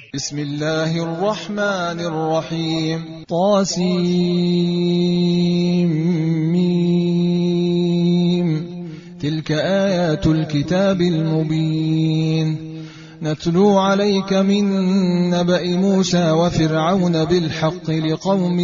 بسم الله الرحمن الرحيم. طاسيم. تلك آيات الكتاب المبين. نتلو عليك من نبأ موسى وفرعون بالحق لقوم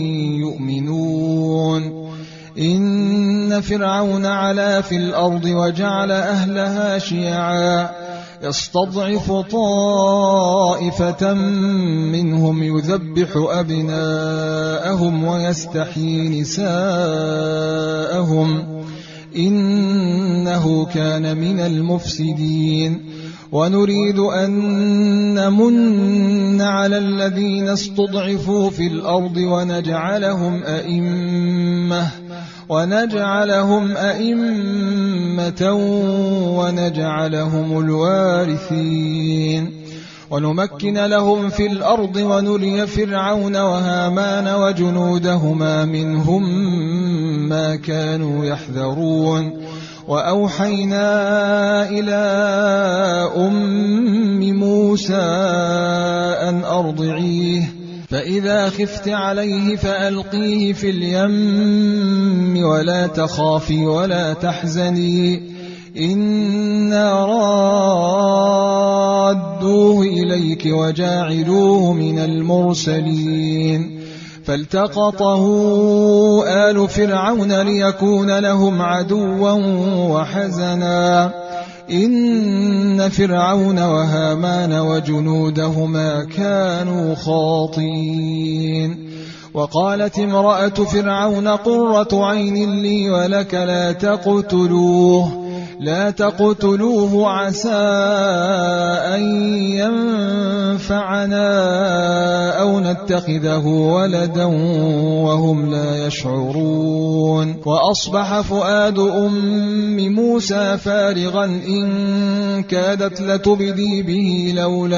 يؤمنون. إن فرعون علا في الأرض وجعل أهلها شيعا يستضعف طائفة منهم يذبح أبناءهم ويستحيي نساءهم إنه كان من المفسدين. ونريد أن نمن على الذين استضعفوا في الأرض ونجعلهم أئمة ونجعلهم الوارثين. ونمكن لهم في الأرض ونري فرعون وهامان وجنودهما منهم ما كانوا يحذرون. وأوحينا إلى أم موسى أن أرضعيه فإذا خفت عليه فألقيه في اليم ولا تخافي ولا تحزني إنا رادوه إليك وجاعلوه من المرسلين. فالتقطه آل فرعون ليكون لهم عدوا وحزنا إن فرعون وهامان وجنودهما كانوا خاطئين. وقالت امرأة فرعون قرة عين لي ولك لا تقتلوه عسى أن ينفعنا أو نتخذه ولدا وهم لا يشعرون. وأصبح فؤاد أم موسى فارغا إن كادت لتبدي به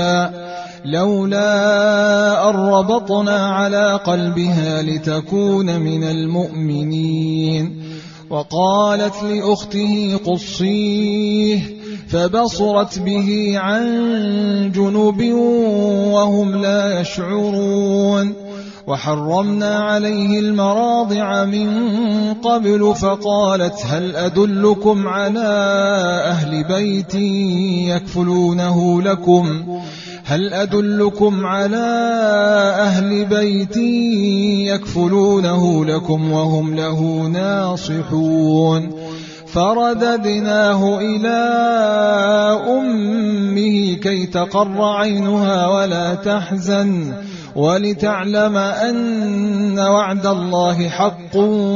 لولا أن ربطنا على قلبها لتكون من المؤمنين. وقالت لأخته قصيه فبصرت به عن جنب وهم لا يشعرون. وحرمنا عليه المراضع من قبل فقالت هل أدلكم على أهل بيت يكفلونه لكم وهم له ناصحون. فرددناه إلى أمه كي تقر عينها ولا تحزن ولتعلم أن وعد الله حق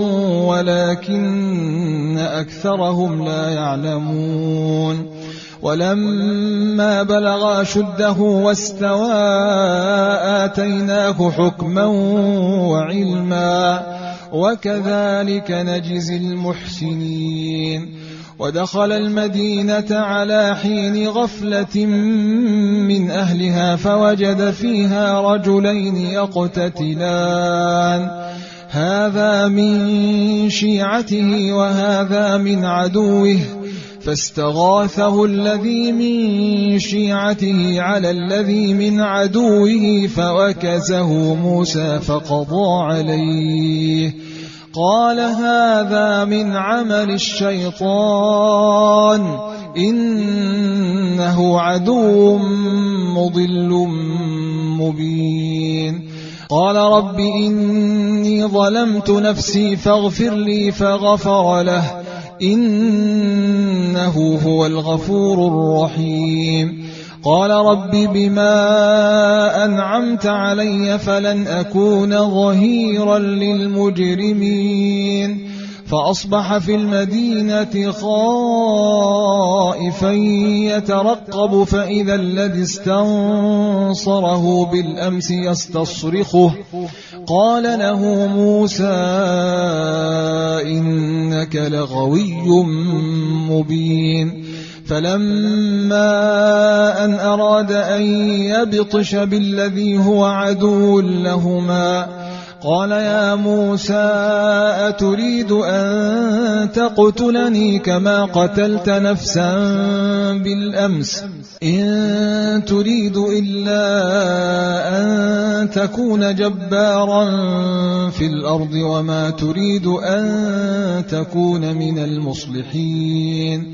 ولكن أكثرهم لا يعلمون. ولما بلغ أشده واستوى آتيناه حكما وعلما وكذلك نجزي المحسنين. ودخل المدينة على حين غفلة من أهلها فوجد فيها رجلين يقتتلان هذا من شيعته وهذا من عدوه فاستغاثه الذي من شيعته على الذي من عدوه فوكزه موسى فقضى عليه قال هذا من عمل الشيطان إنه عدو مضل مبين. قال رب إني ظلمت نفسي فاغفر لي فغفر له إنه هو الغفور الرحيم. قال رب بما أنعمت علي فلن أكون ظهيرا للمجرمين. فأصبح في المدينة خائفا يترقب فإذا الذي استنصره بالأمس يستصرخه قال له موسى إنك لغوي مبين. فلما أن أراد أن يبطش بالذي هو عدو لهما قال يا موسى أتريد أن تقتلني كما قتلت نفسا بالأمس إن تريد إلا أن تكون جبارا في الأرض وما تريد أن تكون من المصلحين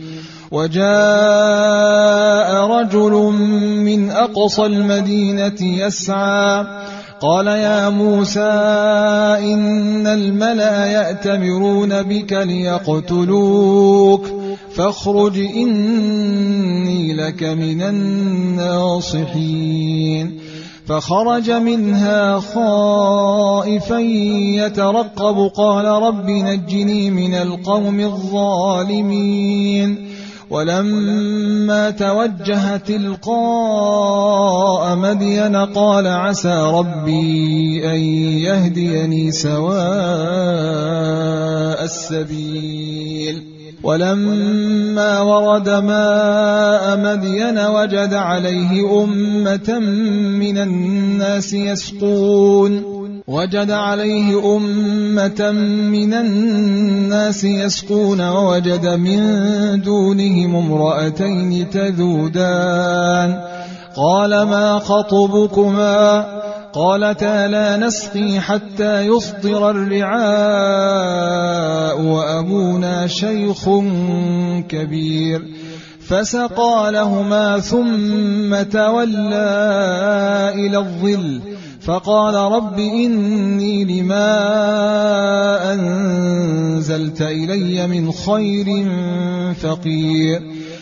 وجاء رجل من أقصى المدينة يسعى قال يا موسى إن الملأ يأتمرون بك ليقتلوك فاخرج إني لك من الناصحين فخرج منها خائفا يترقب قال رب نجني من القوم الظالمين ولما توجه تلقاء مدين قال عسى ربي أن يهديني سواء السبيل ولما ورد ماء مدين وجد عليه أمة من الناس يسقون ووجد من دونهم امرأتين تذودان قال ما خطبكما قالتا لا نسقي حتى يصدر الرعاء وأبونا شيخ كبير فسقى لهما ثم تولى إلى الظل فقال رب إني لما أنزلت إلي من خير فقير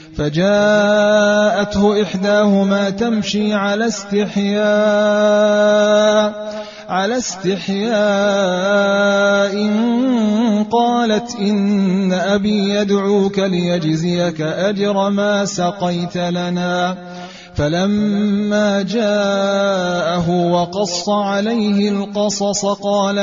فجاءته إحداهما تمشي على استحياء قالت إن أبي يدعوك ليجزيك أجر ما سقيت لنا فلما جاءه وقص عليه القصص قال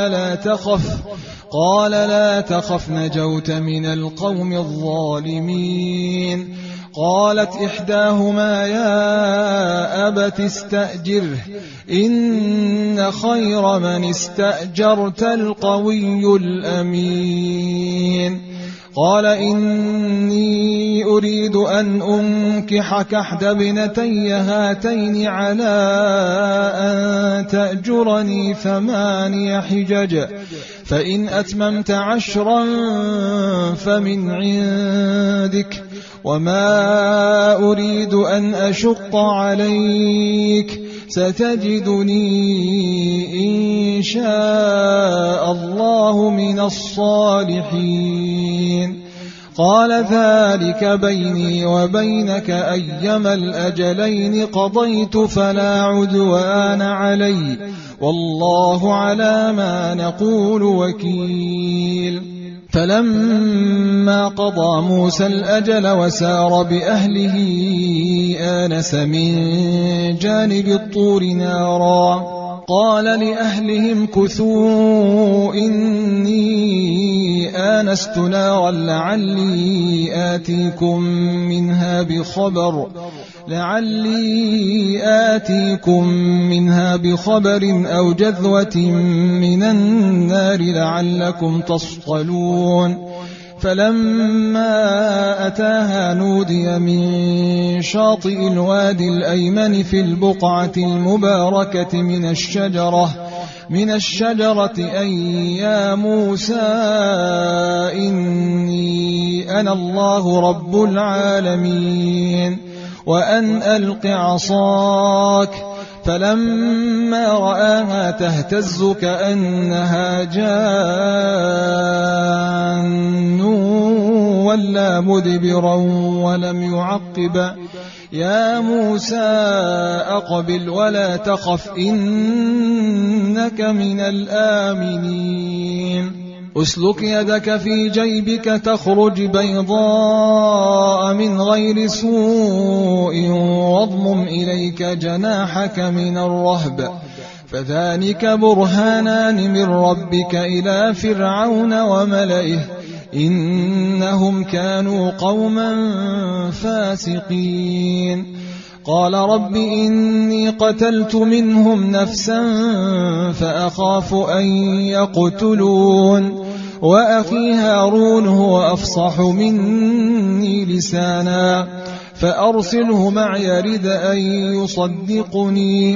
لا تخف نجوت من القوم الظالمين قالت إحداهما يا أبت استأجره إن خير من استأجرت القوي الأمين قال إني أريد أن أنكحك إحدى ابنتي هاتين على أن تأجرني 8 حجج فإن أتممت 10 فمن عندك وما أريد أن أشق عليك ستجدني إن شاء الله من الصالحين قال ذلك بيني وبينك أيما الأجلين قضيت فلا عدوان علي والله على ما نقول وكيل فلما قضى موسى الأجل وسار بأهله آنس من جانب الطور نارا قال لأهلهم كثوا إني آنست نارا لعلي آتيكم منها بخبر أو جذوة من النار لعلكم تصطلون فلما أتاها نودي من شاطئ الوادي الأيمن في البقعة المباركة من الشجرة أن يا موسى إني أنا الله رب العالمين وأن ألق عصاك فلما رآها تهتز كأنها جان ولا مدبرا ولم يعقب يا موسى أقبل ولا تخف إنك من الآمنين أسلك يدك في جيبك تخرج بيضاء من غير سوء واضمم إليك جناحك من الرهب فذلك برهانان من ربك إلى فرعون وملئه إنهم كانوا قوما فاسقين قال رب إني قتلت منهم نفسا فأخاف أن يقتلون وأخي هارون هو أفصح مني لسانا فأرسله معي يرد أن يصدقني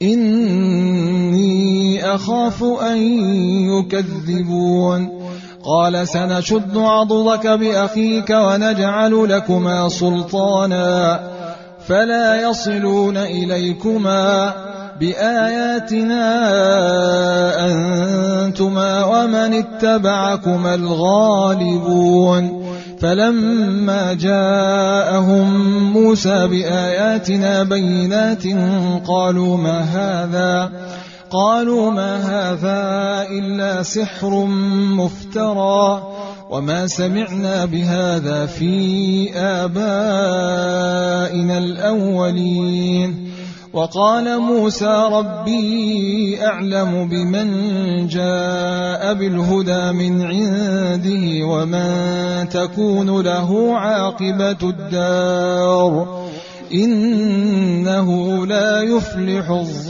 إني أخاف أن يكذبون قال سنشد عضدك بأخيك ونجعل لكما سلطانا فلا يصلون إليكما بآياتنا أنتما ومن اتبعكما الغالبون فلما جاءهم موسى بآياتنا بينات قالوا ما هذا إلا سحر مفترى وما سمعنا بهذا في آبائنا الأولين وقال موسى ربي أعلم بمن جاء بالهدى من عنده ومن تكون له عاقبة الدار إنه لا يفلح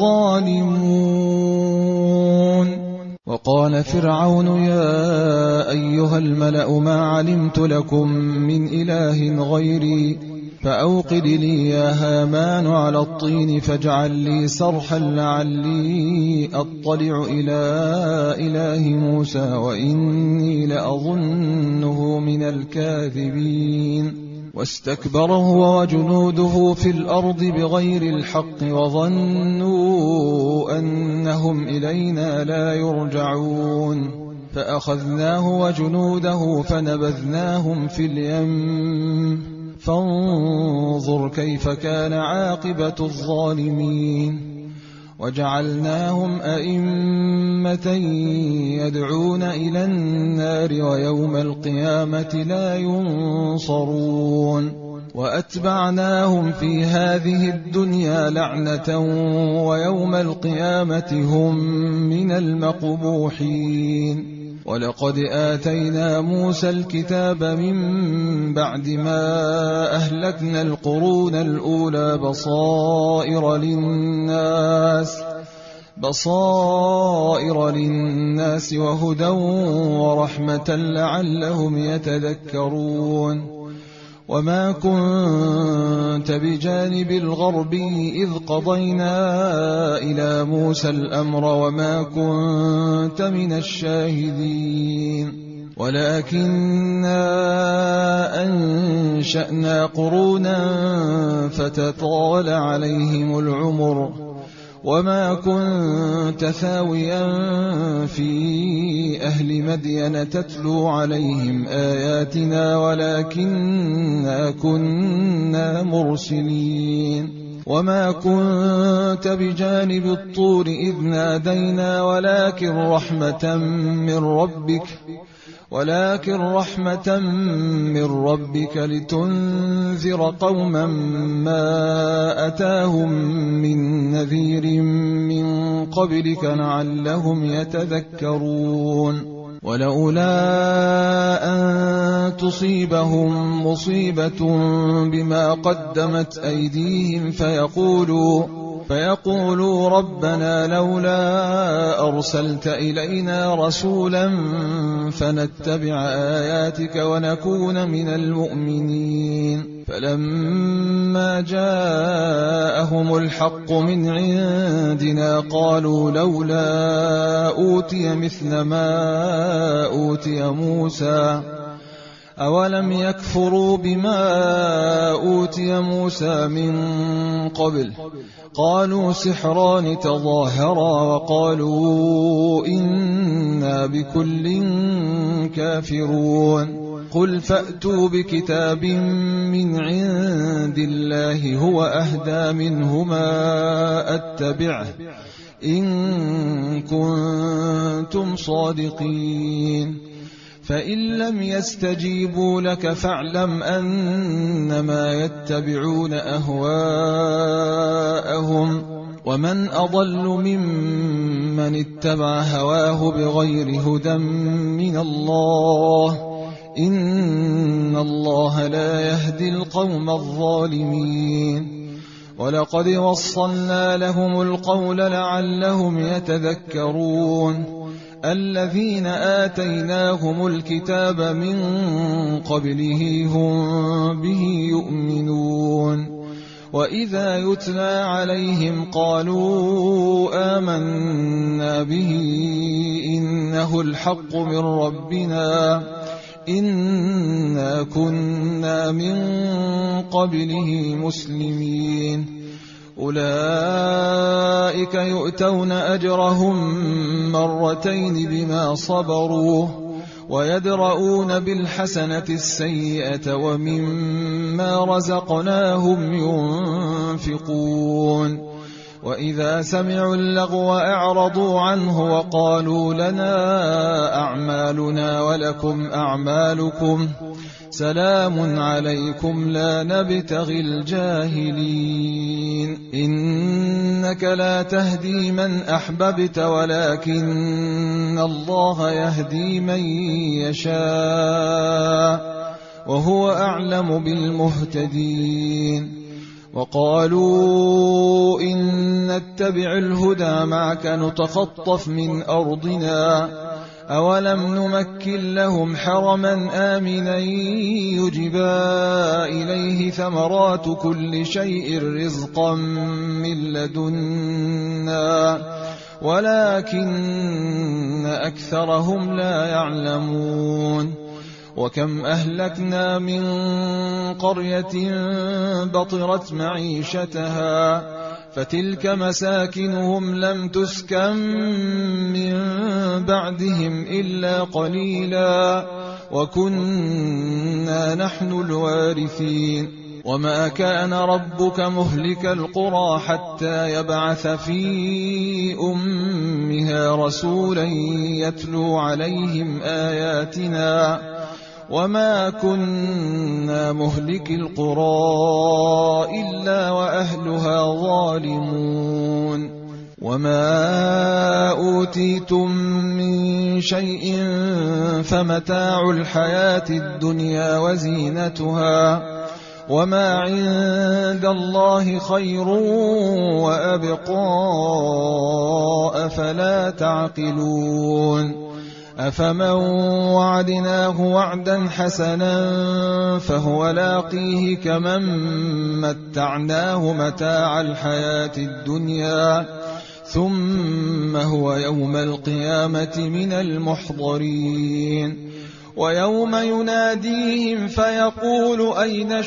الظالمون وقال فرعون يا أيها الملأ ما علمت لكم من إله غيري فأوقد لي يا هامان على الطين فاجعل لي صرحا لعلي أطلع إلى إله موسى وإني لأظنه من الكاذبين واستكبر هو وجنوده في الأرض بغير الحق وظنوا أنهم إلينا لا يرجعون فأخذناه وجنوده فنبذناهم في اليم فانظر كيف كان عاقبة الظالمين وجعلناهم أئمة يدعون إلى النار ويوم القيامة لا ينصرون وأتبعناهم في هذه الدنيا لعنة ويوم القيامة هم من المقبوحين ولقد آتينا موسى الكتاب من بعد ما أهلكنا القرون الأولى بصائر للناس وهدى ورحمة لعلهم يتذكرون وما كنت بجانب الغربي إذ قضينا إلى موسى الأمر وما كنت من الشاهدين ولكننا أنشأنا قرونا فتطال عليهم العمر وما كنت ثاويا في أهل مدين تتلو عليهم آياتنا ولكننا كنا مرسلين وما كنت بجانب الطور إذ نادينا ولكن رحمة من ربك لتنذر قوما ما أتاهم من نذير من قبلك لعلهم يتذكرون ولولا أن تصيبهم مصيبة بما قدمت أيديهم فيقولوا ربنا لولا أرسلت إلينا رسولا فنتبع آياتك ونكون من المؤمنين فلما جاءهم الحق من عندنا قالوا لولا أوتي مثل ما أوتي موسى أولم يكفروا بما أوتي موسى من قبل قالوا سحران تظاهرا وقالوا إنا بكل كافرون قل فأتوا بكتاب من عند الله هو أهدى منهما أتبعه إن كنتم صادقين فإن لم يستجيبوا لك فاعلم أنما يتبعون أهواءهم ومن أضل ممن اتبع هواه بغير هدى من الله إن الله لا يهدي القوم الظالمين ولقد وصلنا لهم القول لعلهم يتذكرون الذين آتيناهم الكتاب من قبله هم به يؤمنون وإذا يتلى عليهم قالوا آمنا به إنه الحق من ربنا إنا كنا من قبله مسلمين أولئك يؤتون أجرهم مرتين بما صبروا ويدرؤون بالحسنة السيئة ومما رزقناهم ينفقون وإذا سمعوا اللغو أعرضوا عنه وقالوا لنا أعمالنا ولكم أعمالكم سلام عليكم لا نبتغي الجاهلين إنك لا تهدي من أحببت ولكن الله يهدي من يشاء وهو أعلم بالمهتدين وقالوا إن نتبع الهدى معك نتخطف من أرضنا أولم نمكن لهم حرما آمنا يجبى إليه ثمرات كل شيء رزقا من لدنا ولكن أكثرهم لا يعلمون وكم أهلكنا من قرية بطرت معيشتها فتلك مساكنهم لم تسكن من بعدهم إلا قليلا وكنا نحن الوارثين وما كان ربك مهلك القرى حتى يبعث في أمها رسولا يتلو عليهم آياتنا وما كنا مهلك القرى إلا وأهلها ظالمون وما أوتيتم من شيء فمتاع الحياة الدنيا وزينتها وما عند الله خير وأبقى أفلا تعقلون أفمن وعدناه وعدا حسنا فهو لاقيه كمن متعناه متاع الحياة الدنيا ثم هو يوم القيامة من المحضرين ويوم يناديهم فيقول أين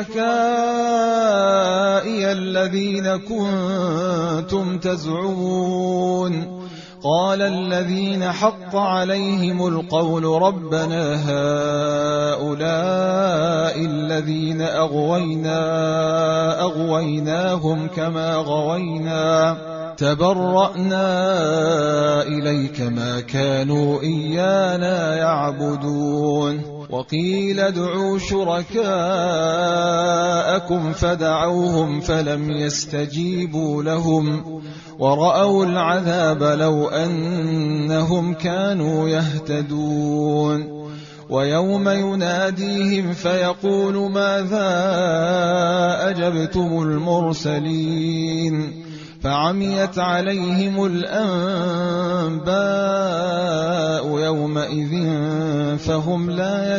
شركائي الذين كنتم تزعمون قال الذين حق عليهم القول ربنا هؤلاء الذين أغويناهم كما غوينا تبرأنا إليك ما كانوا إيانا يعبدون وقيل ادعوا شركاءكم فدعوهم فلم يستجيبوا لهم ورأوا العذاب لو أنهم كانوا يهتدون ويوم يناديهم فيقول ماذا أجبتم المرسلين فعميت عليهم الأنباء يومئذ فهم لا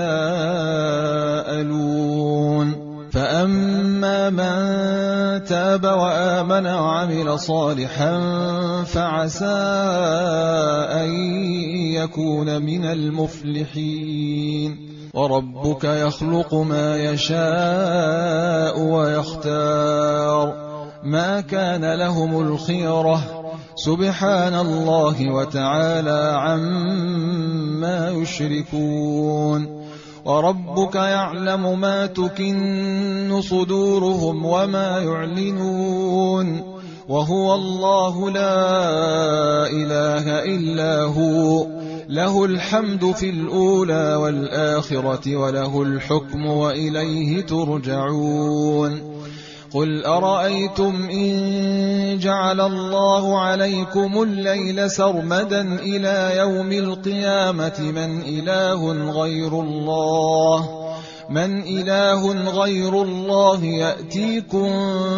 يتساءلون فأما من تاب وآمن وعمل صالحا فعسى أن يكون من المفلحين وربك يخلق ما يشاء ويختار ما كان لهم الخيرة سبحان الله وتعالى عما يشركون وربك يعلم ما تكن صدورهم وما يعلنون وهو الله لا إله إلا هو له الحمد في الأولى والآخرة وله الحكم وإليه ترجعون قل أرأيتم إن جعل الله عليكم الليل سرمدا إلى يوم القيامة من إله غير الله من إله غير الله يأتيكم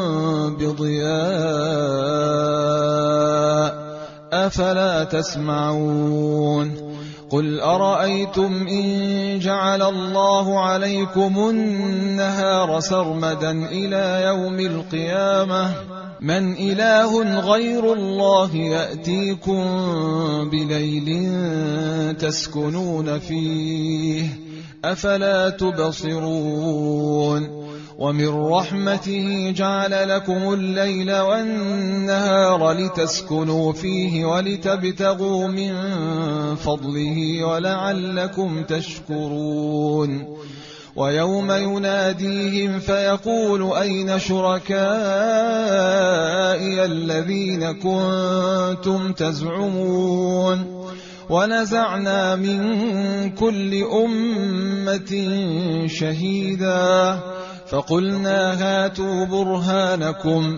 بضياء أفلا تسمعون قل أرأيتم إن جعل الله عليكم النهار سرمدا إلى يوم القيامة من إله غير الله يأتيكم بليل تسكنون فيه أفلا تبصرون ومن رحمته جعل لكم الليل والنهار لتسكنوا فيه ولتبتغوا من فضله ولعلكم تشكرون ويوم يناديهم فيقول أين شركائي الذين كنتم تزعمون ونزعنا من كل أمة شهيدا فقلنا هاتوا برهانكم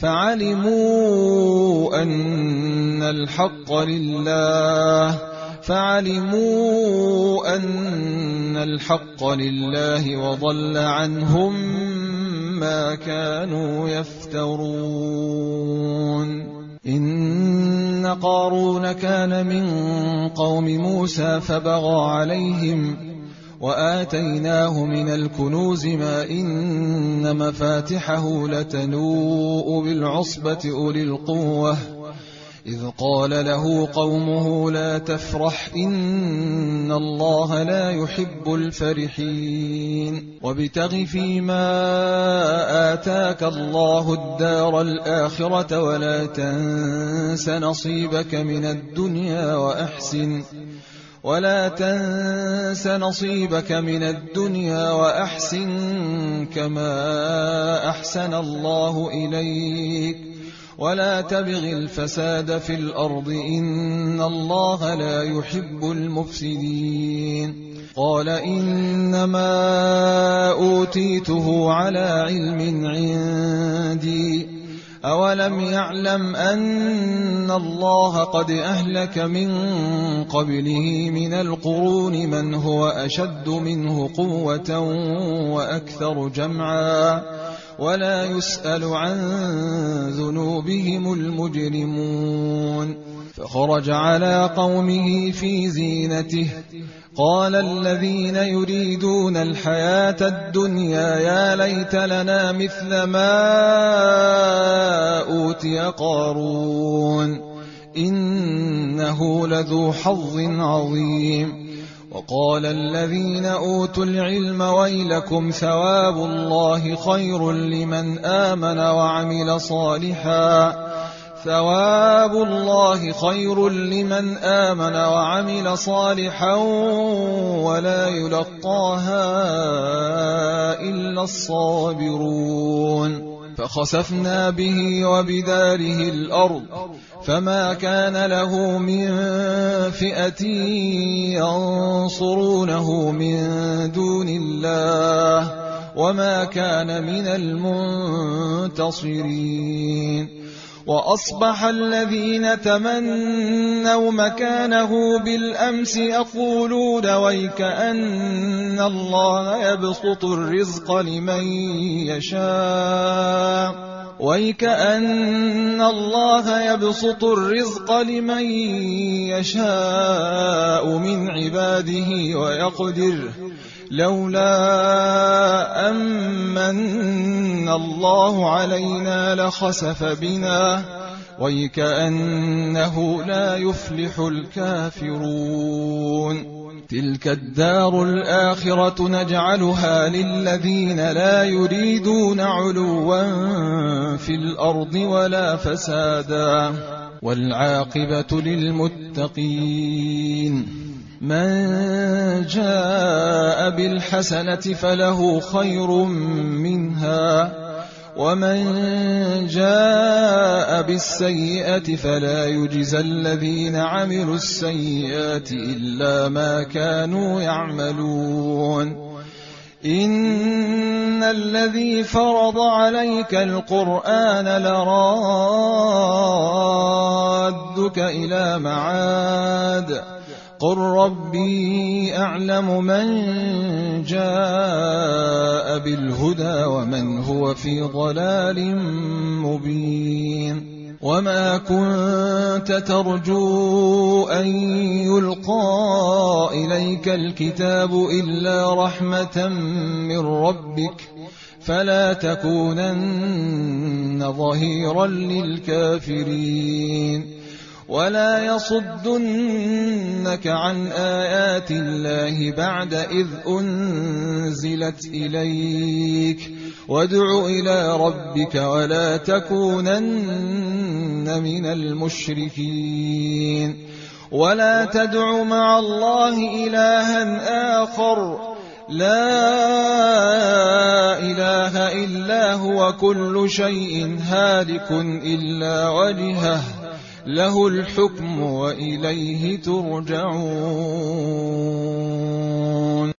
فعلموا أن الحق لله وضل عنهم ما كانوا يفترون إن قارون كان من قوم موسى فبغى عليهم وآتيناه من الكنوز ما إن مفاتحه لتنوء بالعصبة أولي القوة إذ قال له قومه لا تفرح إن الله لا يحب الفرحين وابتغ فيما آتاك الله الدار الآخرة ولا تنس نصيبك من الدنيا وأحسن كما أحسن الله إليك ولا تبغ الفساد في الأرض إن الله لا يحب المفسدين قال إنما أوتيته على علم عندي أولم يعلم أن الله قد أهلك من قبله من القرون من هو أشد منه قوة وأكثر جمعا ولا يسأل عن ذنوبهم المجرمون فخرج على قومه في زينته قال الذين يريدون الحياة الدنيا يا ليت لنا مثل ما أوتي قارون إنه لذو حظ عظيم وقال الذين أوتوا العلم ويلكم ثواب الله خير لمن آمن وعمل صالحا ولا يلقاها إلا الصابرون فخسفنا به وبداره الأرض فما كان له من فئة ينصرونه من دون الله وما كان من المنتصرين وأصبح الذين تمنوا مكانه بالأمس يقولون ويكأن الله يبسط الرزق لمن يشاء من عباده ويقدر لولا أمن الله علينا لخسف بنا ويكأنه لا يفلح الكافرون تلك الدار الآخرة نجعلها للذين لا يريدون علوا في الأرض ولا فسادا والعاقبة للمتقين من جاء بالحسنة فله خير منها ومن جاء بالسيئة فلا يجزى الذين عملوا السيئات إلا ما كانوا يعملون إن الذي فرض عليك القرآن لرادك إلى معاد قل ربي أعلم من جاء بالهدى ومن هو في ضلال مبين وما كنت ترجو أن يلقى إليك الكتاب إلا رحمة من ربك فلا تكونن ظهيرا للكافرين ولا يصدنك عن آيات الله بعد إذ أنزلت إليك وادع إلى ربك ولا تكونن من المشركين ولا تدع مع الله إلها آخر لا إله إلا هو كل شيء هالك إلا وجهه له الحكم وإليه ترجعون